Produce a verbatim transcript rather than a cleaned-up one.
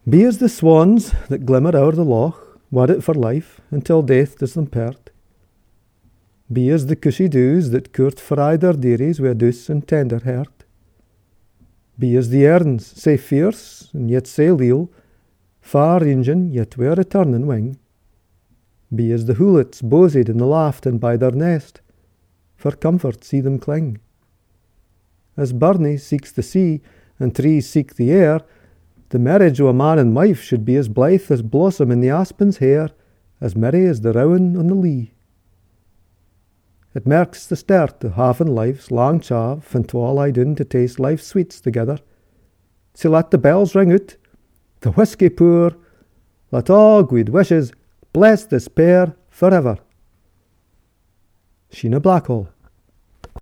Be as the swans that glimmer o'er the loch, wad it for life, until death does them part. Be as the cushy dews that court fry their dearies wi' douce and tender heart. Be as the erns, sae fierce and yet sae leal, far ranging yet wi' a returning wing. Be as the hoolits bosied in the laft and by their nest, for comfort see them cling. As Barney seeks the sea, and trees seek the air, the marriage o' a man and wife should be as blithe as blossom in the aspen's hair, as merry as the rowan on the lea. It marks the start of having life's long chav, and twa lie down to taste life's sweets together. So let the bells ring out, the whiskey pour, let all good wishes bless this pair forever. Sheena Blackhall.